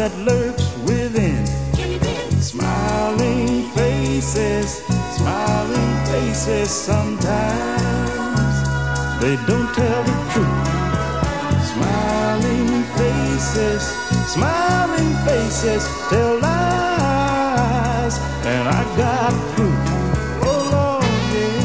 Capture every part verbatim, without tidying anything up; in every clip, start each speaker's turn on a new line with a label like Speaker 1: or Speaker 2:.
Speaker 1: that lurks within. Smiling faces, smiling faces, sometimes they don't tell the truth. Smiling faces, smiling faces tell lies, and I got proof. Oh Lord, yeah.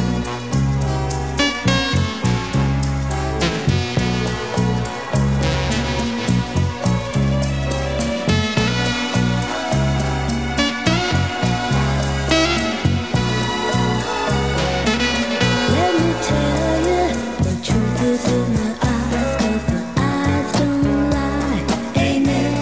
Speaker 2: Let me tell you, the truth is in the eyes, 'cause the eyes don't lie. Amen.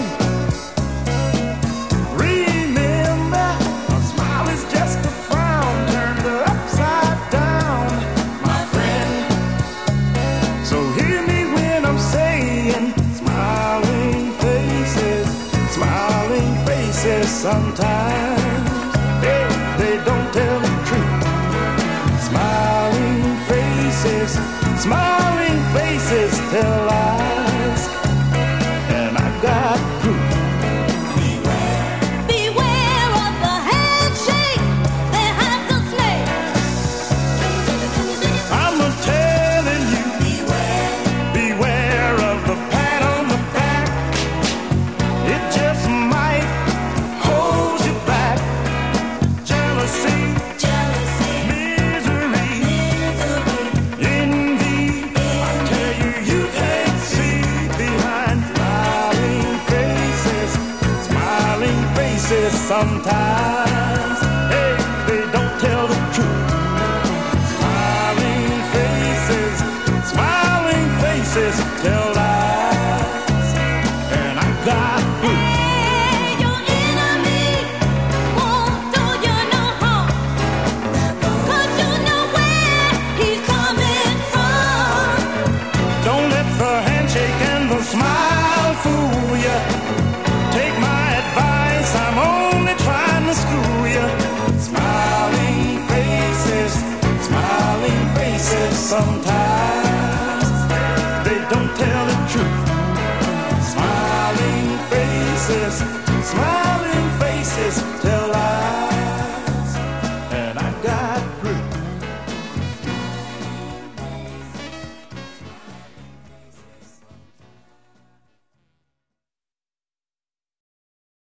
Speaker 1: Remember, a smile is just a frown turned upside down, my friend. So hear me when I'm saying, smiling faces, smiling faces, sometimes they, they don't tell the truth. Smiling faces, smiling faces tell lies, and I got proof.
Speaker 2: Beware of the handshake that has a snake.
Speaker 1: I'm a telling you, beware, beware of the pat on the back. It just might hold you back. Jealousy,
Speaker 2: Jealousy,
Speaker 1: misery,
Speaker 2: misery,
Speaker 1: envy. I tell you, you can't see behind smiling faces, smiling faces. Sometimes, hey, they don't tell the truth. Smiling faces, smiling faces tell lies, and I got proof.
Speaker 2: Hey, your enemy won't do you no harm, 'cause you know where he's coming from.
Speaker 1: Don't let the handshake and the smile fool you. Take my advice, I'm only trying to school you. Smiling faces, smiling faces, sometimes they don't tell the truth. Smiling faces, smiling